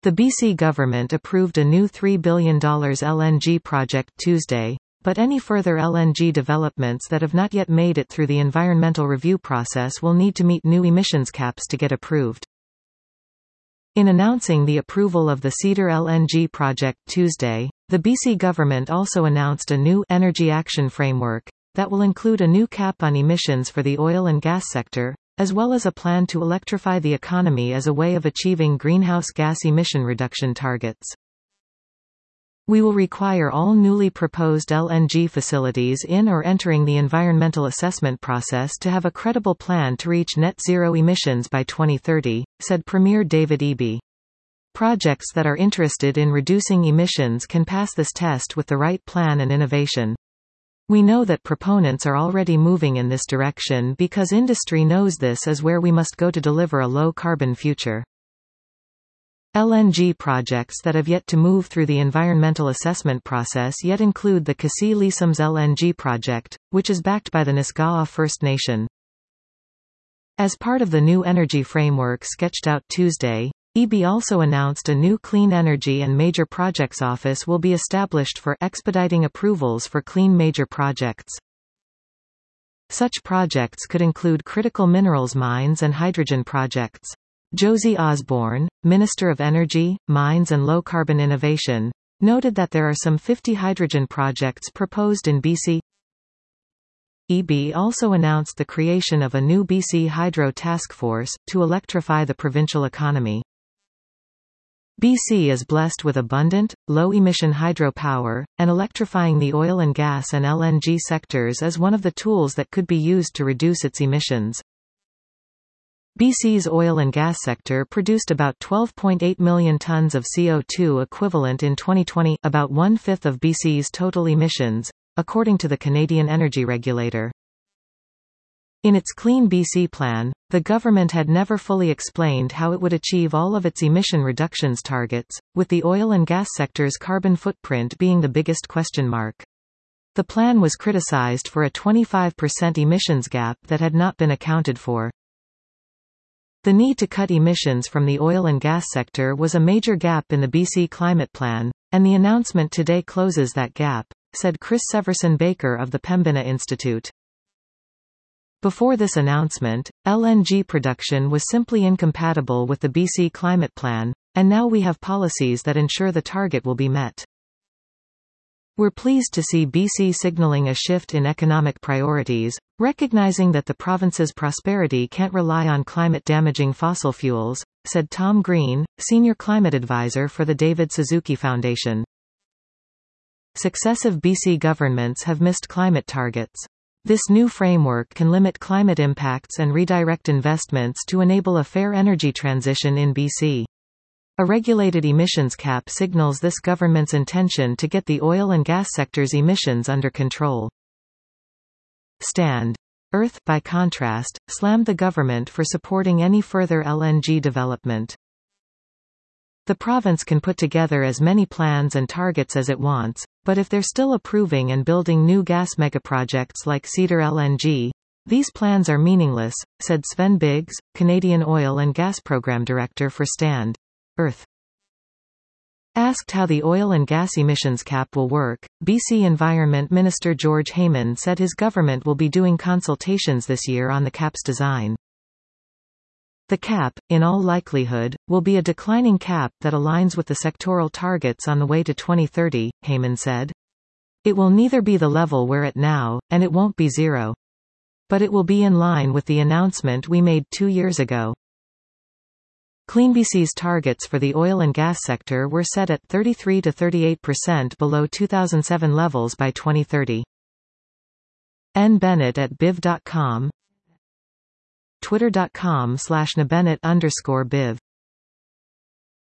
The BC government approved a new $3 billion LNG project Tuesday, but any further LNG developments that have not yet made it through the environmental review process will need to meet new emissions caps to get approved. In announcing the approval of the Cedar LNG project Tuesday, the BC government also announced a new Energy Action Framework that will include a new cap on emissions for the oil and gas sector, as well as a plan to electrify the economy as a way of achieving greenhouse gas emission reduction targets. We will require all newly proposed LNG facilities in or entering the environmental assessment process to have a credible plan to reach net zero emissions by 2030, said Premier David Eby. Projects that are interested in reducing emissions can pass this test with the right plan and innovation. We know that proponents are already moving in this direction because industry knows this is where we must go to deliver a low-carbon future. LNG projects that have yet to move through the environmental assessment process yet include the Ksey-Leesoms LNG project, which is backed by the Nisga'a First Nation. As part of the new energy framework sketched out Tuesday, Eby also announced a new Clean Energy and Major Projects Office will be established for expediting approvals for clean major projects. Such projects could include critical minerals mines and hydrogen projects. Josie Osborne, Minister of Energy, Mines and Low Carbon Innovation, noted that there are some 50 hydrogen projects proposed in BC. Eby also announced the creation of a new BC Hydro Task Force to electrify the provincial economy. BC is blessed with abundant, low-emission hydropower, and electrifying the oil and gas and LNG sectors is one of the tools that could be used to reduce its emissions. BC's oil and gas sector produced about 12.8 million tons of CO2 equivalent in 2020, about one-fifth of BC's total emissions, according to the Canadian Energy Regulator. In its Clean BC plan, the government had never fully explained how it would achieve all of its emission reductions targets, with the oil and gas sector's carbon footprint being the biggest question mark. The plan was criticized for a 25% emissions gap that had not been accounted for. The need to cut emissions from the oil and gas sector was a major gap in the BC Climate Plan, and the announcement today closes that gap, said Chris Severson-Baker of the Pembina Institute. Before this announcement, LNG production was simply incompatible with the BC Climate Plan, and now we have policies that ensure the target will be met. We're pleased to see BC signaling a shift in economic priorities, recognizing that the province's prosperity can't rely on climate-damaging fossil fuels, said Tom Green, Senior Climate Advisor for the David Suzuki Foundation. Successive BC governments have missed climate targets. This new framework can limit climate impacts and redirect investments to enable a fair energy transition in BC. A regulated emissions cap signals this government's intention to get the oil and gas sector's emissions under control. Stand. Earth, by contrast, slammed the government for supporting any further LNG development. The province can put together as many plans and targets as it wants, but if they're still approving and building new gas megaprojects like Cedar LNG, these plans are meaningless, said Sven Biggs, Canadian Oil and Gas Program Director for Stand. Earth. Asked how the oil and gas emissions cap will work, BC Environment Minister George Heyman said his government will be doing consultations this year on the cap's design. The cap, in all likelihood, will be a declining cap that aligns with the sectoral targets on the way to 2030, Heyman said. It will neither be the level we're at now, and it won't be zero. But it will be in line with the announcement we made 2 years ago. CleanBC's targets for the oil and gas sector were set at 33 to 38% below 2007 levels by 2030. N. Bennett at biv.com, twitter.com/nbennett_biv